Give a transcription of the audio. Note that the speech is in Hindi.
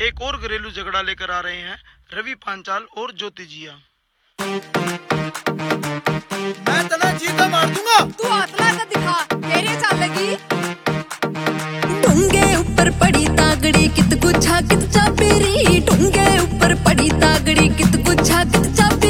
एक और घरेलू झगड़ा लेकर आ रहे हैं रवि पांचाल और ज्योति जिया। मैं तना जीता मार दूंगा। तू आतला का दिखा, तेरे चलेगी। ढूंगे ऊपर पड़ी तागड़ी कित गुच्छा कित चापेरी, ढूंगे ऊपर पड़ी तागड़ी कित गुच्छा कित चापेरी।